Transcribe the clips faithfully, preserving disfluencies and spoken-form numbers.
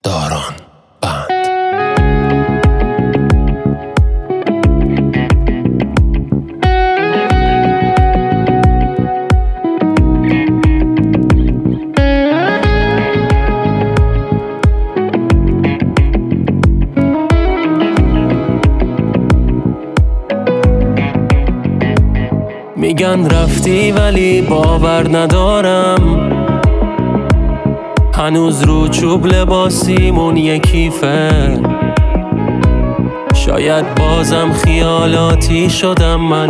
داران بند. میگن رفتی ولی باور ندارم، هنوز رو چوب لباسیمون یکیفه. شاید بازم خیالاتی شدم من،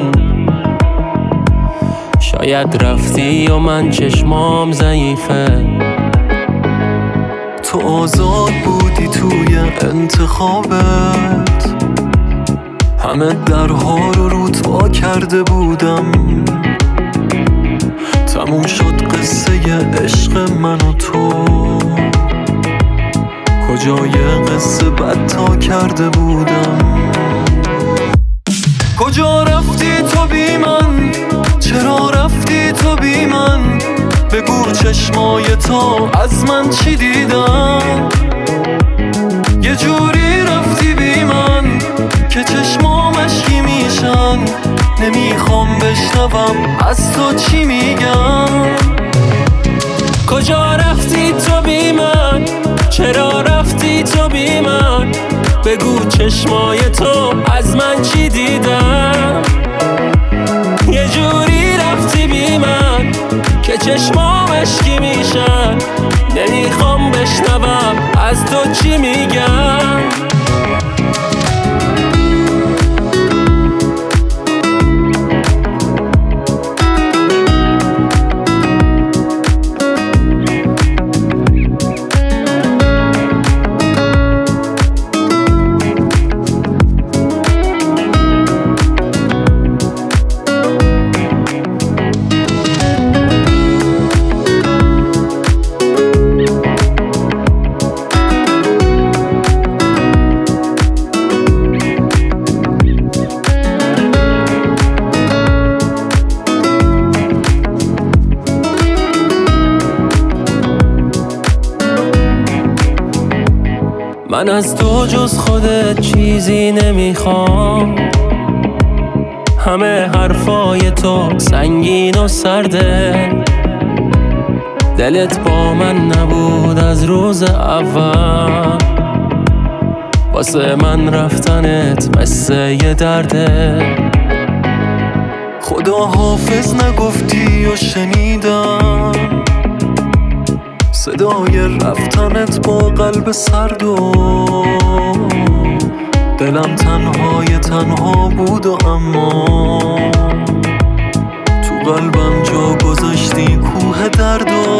شاید رفتی و من چشمام ضعیفه. تو آزاد بودی توی انتخابت، همه درها رو رود وا کرده بودم. تموم شد قصه عشق من و تو، کجای قصه بدتا کرده بودم. کجا رفتی تو بی من؟ چرا رفتی تو بی من؟ بگو چشمای تو از من چی دیدن؟ یه جوری رفتی بی من که چشمام اشکی میشن، نمیخوام بشنوم از تو چی میگم. کجا رفتی تو بی من؟ چرا رفتی تو بی من؟ بگو چشمای تو از من چی دیدن؟ یه جوری رفتی بی من که چشمام اشکی میشن، نمیخوام بشنوم از تو چی میگم. من از تو جز خودت چیزی نمیخوام، همه حرفای تو سنگین و سرده. دلت با من نبود از روز اول، واسه من رفتنت مثل یه درده. خدا حافظ نگفتی و شنیدم، صدای رفتنت با قلب سرد و دلم تنهای تنها بود. و اما تو قلبم جا گذاشتی کوه درد. و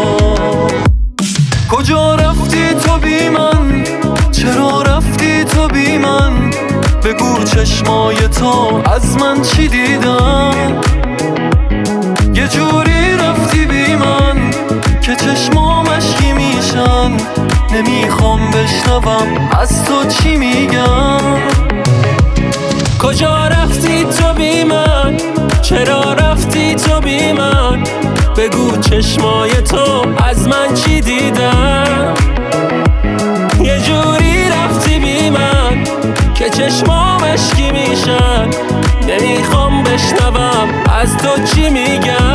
کجا رفتی تو بی من؟ چرا رفتی تو بی من؟ بگو چشمای تو از من چی دیدن؟ یه جوری رفتی بی من که چشمام اشکی میشن، نمیخوام بشنوم از تو چی میگم. کجا رفتی تو بی من؟ چرا رفتی تو بی من؟ بگو چشمای تو از من چی دیدن؟ یه جوری رفتی بی من که چشمام اشکی میشن، نمیخوام بشنوم از تو چی میگم.